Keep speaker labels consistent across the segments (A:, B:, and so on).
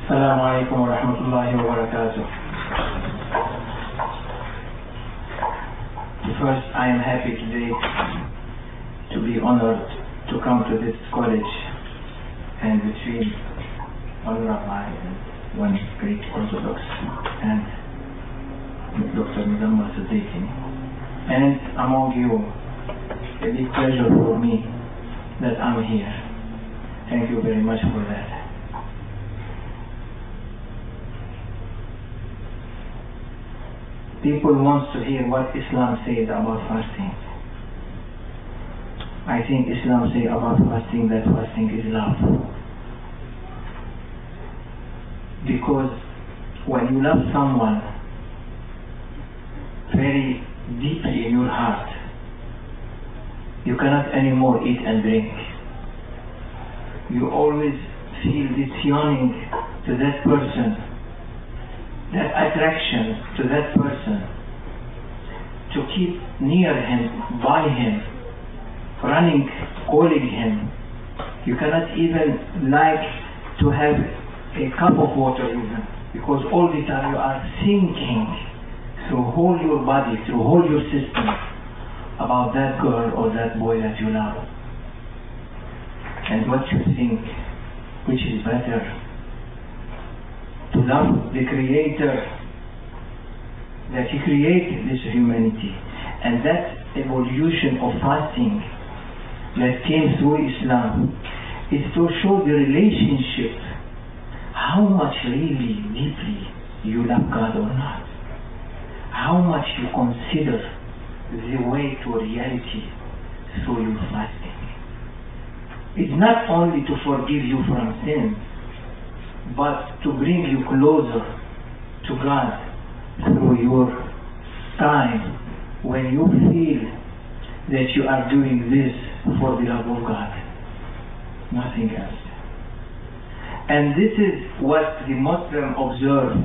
A: السلام عليكم ورحمة الله وبركاته. First, I am happy today to be honored to come to this college and between one rabbi and one Greek Orthodox and Dr. Muzammil Siddiqui. And among you, a big pleasure for me that I'm here. Thank you very much for that. People want to hear what Islam says about fasting. I think Islam says about fasting that fasting is love. Because when you love someone very deeply in your heart, you cannot anymore eat and drink. You always feel this yearning to that person, that attraction to that person, to keep near him, by him, running, calling him. You cannot even like to have a cup of water even, because all the time you are thinking through whole your body, through whole your system about that girl or that boy that you love. And what you think, which is better? To love the Creator, that He created this humanity, and that evolution of fasting that came through Islam is to show the relationship, how much really deeply you love God or not, how much you consider the way to reality through your fasting. It's not only to forgive you from sin, but to bring you closer to God through your time when you feel that you are doing this for the love of God, nothing else. And this is what the Muslims observe,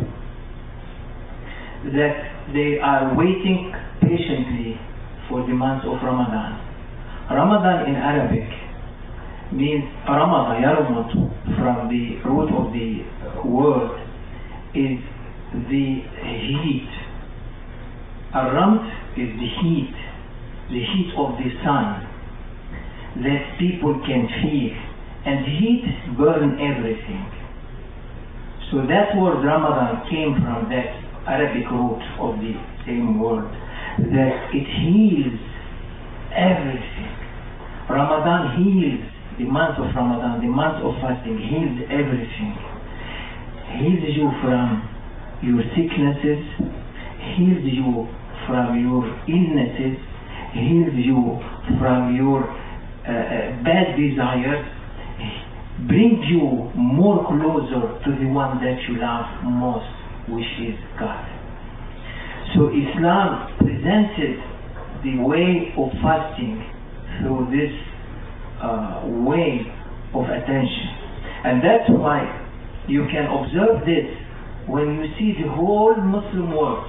A: that they are waiting patiently for the month of Ramadan. Ramadan in Arabic means Ramada, Yarmut, from the root of the word is the heat. Aramt is the heat of the sun that people can feel, and heat burn everything. So that word Ramadan came from that Arabic root of the same word, that it heals everything. Ramadan heals. The month of Ramadan, the month of fasting, heals everything. Heals you from your sicknesses, heals you from your illnesses, heals you from your bad desires, brings you more closer to the one that you love most, which is God. So Islam presented the way of fasting through this way of attention. And that's why you can observe this when you see the whole Muslim world.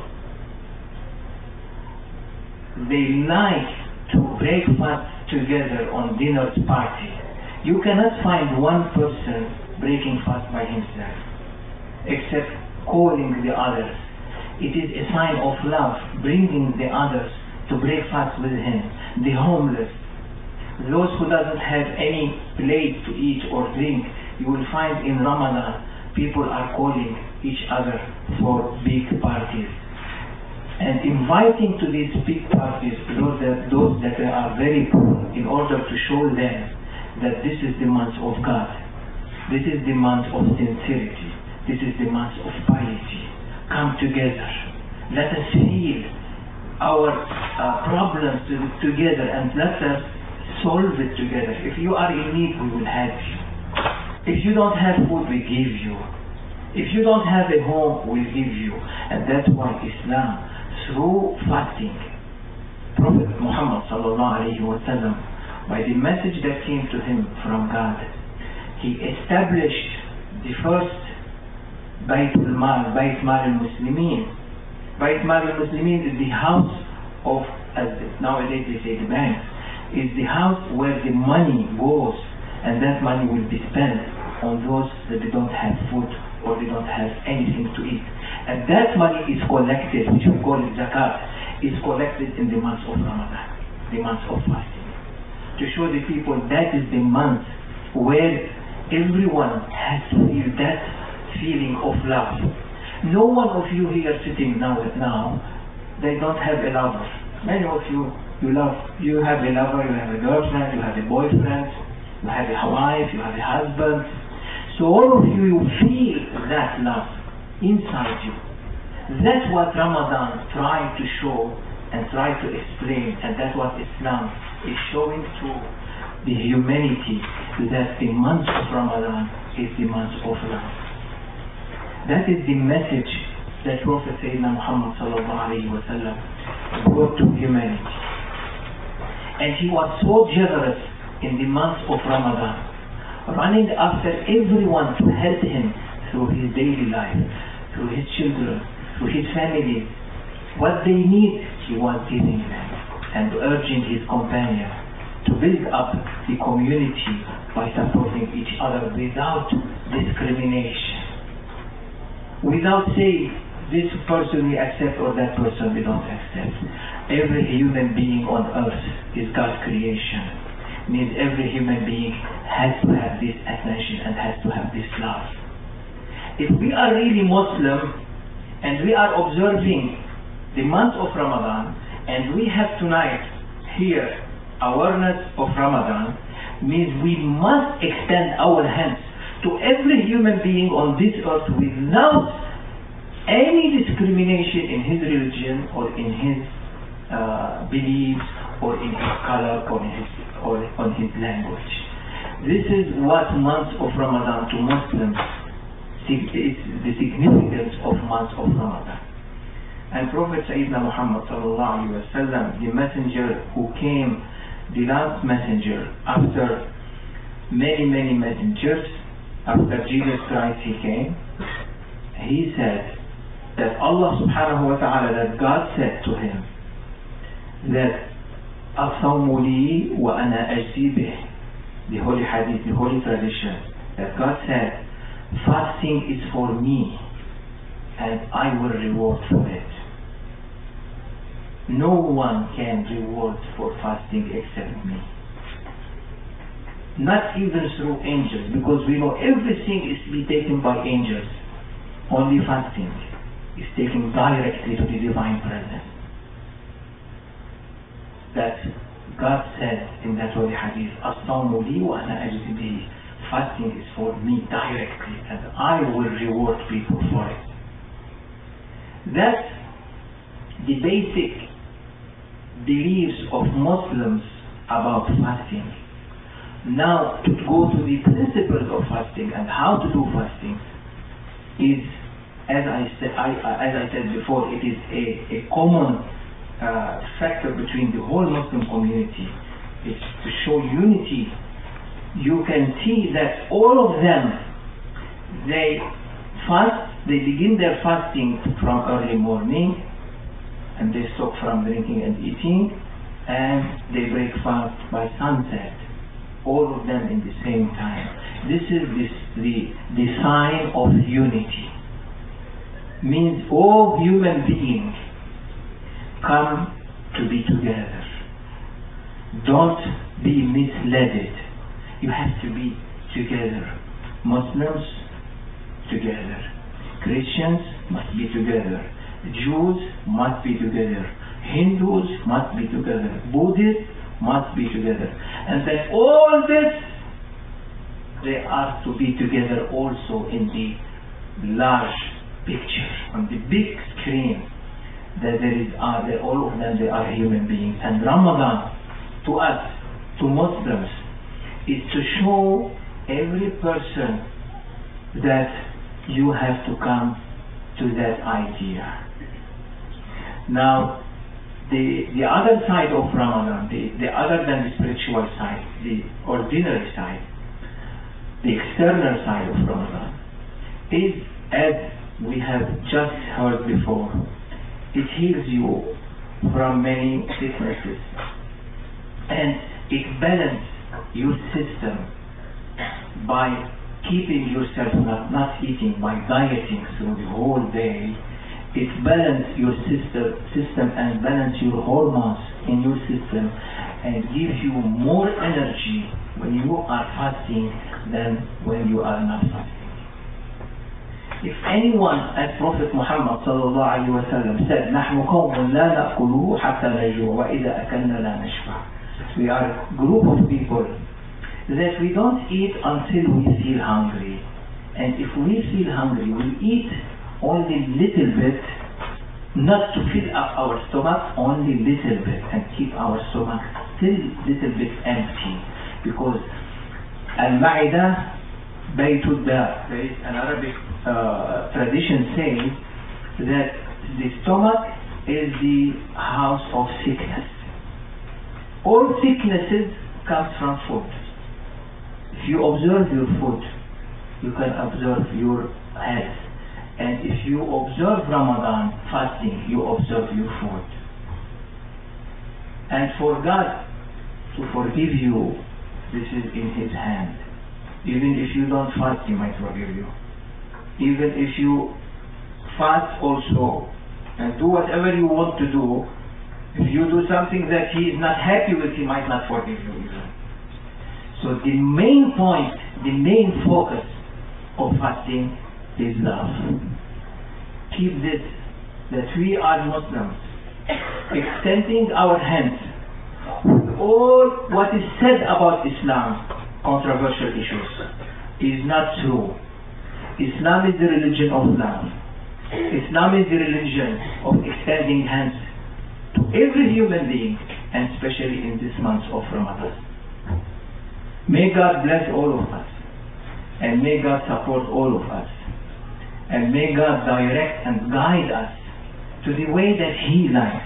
A: They like to break fast together on dinner party. You cannot find one person breaking fast by himself, except calling the others. It is a sign of love, bringing the others to break fast with him, the homeless, those who doesn't have any place to eat or drink. You will find in Ramadan people are calling each other for big parties and inviting to these big parties those that are very poor, in order to show them that this is the month of God, this is the month of sincerity, this is the month of piety. Come together, let us heal our problems together, and let us solve it together. If you are in need, we will help you. If you don't have food, we give you. If you don't have a home, we'll give you. And that's why Islam, through fasting, Prophet Muhammad sallallahu alaihi wasallam, by the message that came to him from God, he established the first Bayt al-Mal, Bayt Mal al-Muslimin. Bayt Mal al-Muslimin is the house of, as nowadays they say, the bank, is the house where the money goes, and that money will be spent on those that they don't have food or they don't have anything to eat. And that money is collected, which we call it zakat, is collected in the month of Ramadan, the month of fasting, to show the people that is the month where everyone has to feel that feeling of love. No one of you here sitting now, they don't have a lover. Many of you have a lover, you have a girlfriend, you have a boyfriend, you have a wife, you have a husband. So all of you feel that love inside you. That's what Ramadan trying to show and try to explain, and that's what Islam is showing to the humanity, that the month of Ramadan is the month of love. That is the message that Prophet Sayyidina Muhammad sallallahu alayhi wa sallam brought to humanity. And he was so generous in the month of Ramadan, running after everyone to help him through his daily life, through his children, through his family. What they need, he was giving them, and urging his companions to build up the community by supporting each other without discrimination, without saying this person we accept or that person we don't accept. Every human being on earth is God's creation. Means every human being has to have this attention and has to have this love. If we are really Muslim and we are observing the month of Ramadan, and we have tonight here awareness of Ramadan, means we must extend our hands to every human being on this earth without any discrimination in his religion or in his beliefs or in his color or on his language. This is what month of Ramadan to Muslims is, the significance of month of Ramadan. And Prophet Sayyidina Muhammad sallallahu alaihi wasallam, the messenger who came, the last messenger after many messengers, after Jesus Christ he came, he said that Allah subhanahu wa ta'ala, that God said to him that الصوم لي وأنا أجزي به, the holy hadith, the holy tradition, that God said fasting is for me and I will reward for it. No one can reward for fasting except me. Not even through angels, because we know everything is to be taken by angels. Only fasting is taken directly to the divine presence. That God said in that holy hadith, الصوم لي وأنا أجزي به, fasting is for me directly and I will reward people for it. That's the basic beliefs of Muslims about fasting. Now, to go to the principles of fasting and how to do fasting is, as I said before, it is a common factor between the whole Muslim community. It's to show unity. You can see that all of them, they begin their fasting from early morning, and they stop from drinking and eating, and they break fast by sunset. All of them in the same time. This is the sign of unity. Means all human beings come to be together. Don't be misled. You have to be together. Muslims together. Christians must be together. Jews must be together. Hindus must be together. Buddhists must be together. And then all this, they are to be together also in the large picture, on the big screen, that all of them, they are human beings. And Ramadan, to us, to Muslims, is to show every person that you have to come to that idea. Now, the other side of Ramadan, the other than the spiritual side, the ordinary side, the external side of Ramadan, is, as we have just heard before, it heals you from many sicknesses, and it balances your system by keeping yourself not eating by dieting through the whole day, it balances your system and balance your hormones in your system and gives you more energy when you are fasting than when you are not fasting. If anyone, as Prophet Muhammad sallallahu alaihi wasallam said, نحن قوم لا نأكل حتى نجوع وإذا أكلنا لا نشبع. We are a group of people that we don't eat until we feel hungry. And if we feel hungry, we eat only little bit, not to fill up our stomach, only little bit, and keep our stomach still little bit empty. Because al-ma'idah baytud da. There is an Arabic tradition saying that the stomach is the house of sickness. All sicknesses comes from food. If you observe your food, you can observe your health. And if you observe Ramadan fasting, you observe your food. And for God to forgive you, this is in His hand. Even if you don't fast, He might forgive you. Even if you fast also and do whatever you want to do, if you do something that He is not happy with, He might not forgive you even. So the main point, the main focus of fasting is love. Keep this, that we are Muslims, extending our hands with all what is said about Islam, controversial issues, is not true. Islam is the religion of love. Islam is the religion of extending hands to every human being, and especially in this month of Ramadan. May God bless all of us, and may God support all of us, and may God direct and guide us to the way that He likes.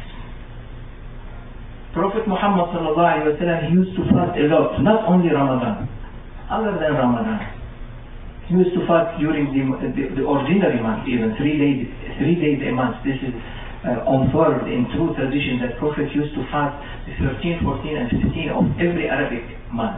A: Prophet Muhammad sallallahu alaihi wasallam, he used to fast a lot, not only Ramadan, other than Ramadan. He used to fast during the ordinary month, even 3 days a month. This is confirmed in true tradition that Prophet used to fast the 13, 14 and 15 of every Arabic month.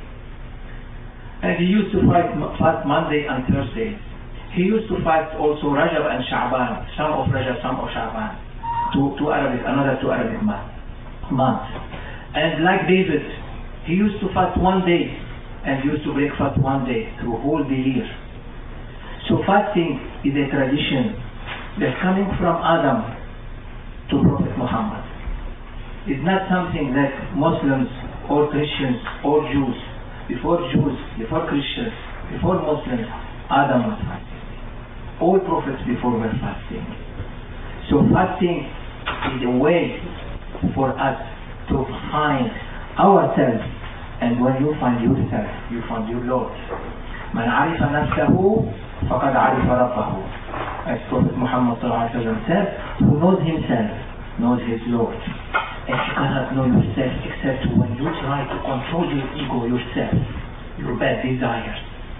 A: And he used to fast Monday and Thursday. He used to fast also Rajab and Sha'ban, some of Rajab, some of Sha'ban, another two Arabic months. And like David, he used to fast 1 day and used to break fast 1 day through whole the year. So fasting is a tradition that's coming from Adam to Prophet Muhammad. It's not something that Muslims or Christians or Jews, before Christians, before Muslims, Adam was fasting. All prophets before were fasting. So fasting is a way for us to find ourselves. And when you find yourself, you find your Lord. من عرف نفسه فقد عرف ربه. As Prophet Muhammad said, who knows himself, knows his Lord. And you cannot know yourself except when you try to control your ego, yourself, your bad desires.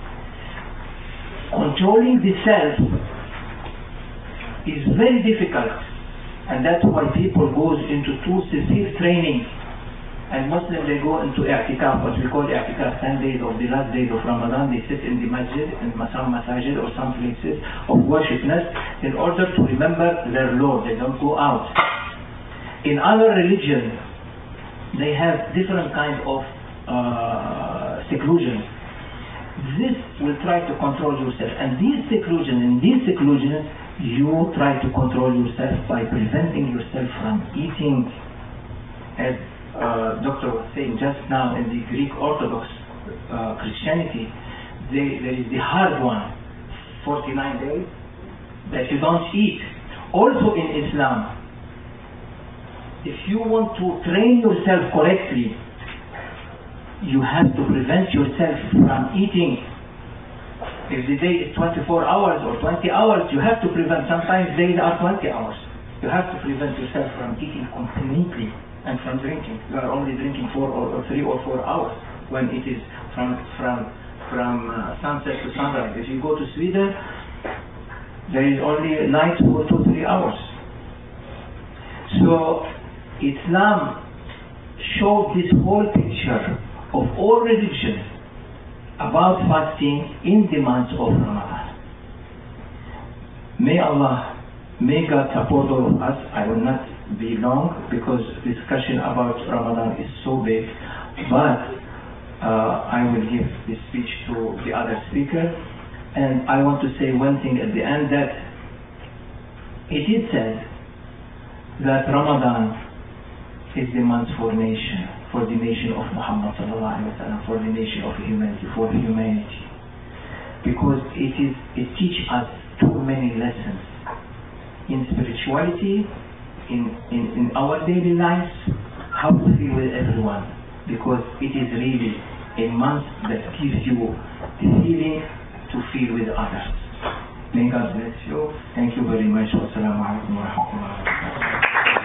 A: Controlling the self is very difficult. And that's why people go into too severe training. And Muslims, they go into i'tikaf, what we call i'tikaf, 10 days of the last days of Ramadan. They sit in the masjid, in some masajid or some places of worshipness in order to remember their Lord. They don't go out. In other religions, they have different kinds of seclusion. This will try to control yourself. And in these seclusions, you try to control yourself by preventing yourself from eating, as Doctor was saying just now. In the Greek Orthodox Christianity, there is the hard one, 49 days that you don't eat. Also in Islam, if you want to train yourself correctly, you have to prevent yourself from eating. If the day is 24 hours or 20 hours, you have to prevent. Sometimes days are 20 hours. You have to prevent yourself from eating completely. And from drinking, you are only drinking 3 or 4 hours when it is from sunset to sunrise. If you go to Sweden, there is only night for 2-3 hours. So Islam showed this whole picture of all religions about fasting in the month of Ramadan. May God support all of us. I will not be long because discussion about Ramadan is so big, but I will give the speech to the other speaker, and I want to say one thing at the end, that it is said that Ramadan is the month for the nation of Muhammad sallallahu alaihi wasallam, for the nation of humanity, for humanity, because it teaches us too many lessons in spirituality, in our daily lives, how to feel with everyone, because it is really a month that gives you the feeling to feel with others. May God bless you. Thank you very much. Wassalamu alaikum wa rahmatullahi wa barakatuh.